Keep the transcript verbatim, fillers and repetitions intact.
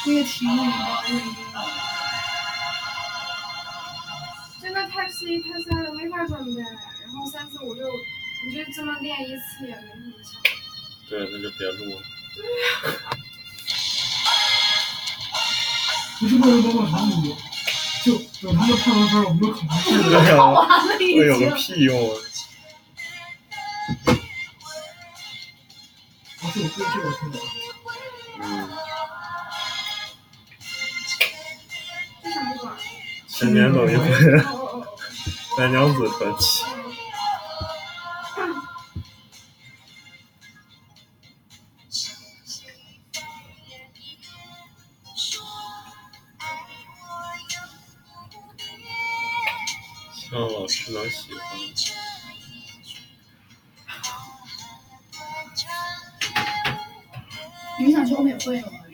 那个题目里面我已经真的太 C 太 C 了，没法准备。然后三四五六，你就这么练一次也没什么效果。 对，那就别录了。 对呀、啊。 不是不能帮我查五，就等他们判完分，我们就考完试了。 对考完了已经。 有个屁用啊！ 而且我对这个听懂。 嗯。 这什么歌？ 千年等一回。白娘子传奇。希望老师能喜欢。 你们想去欧美会吗？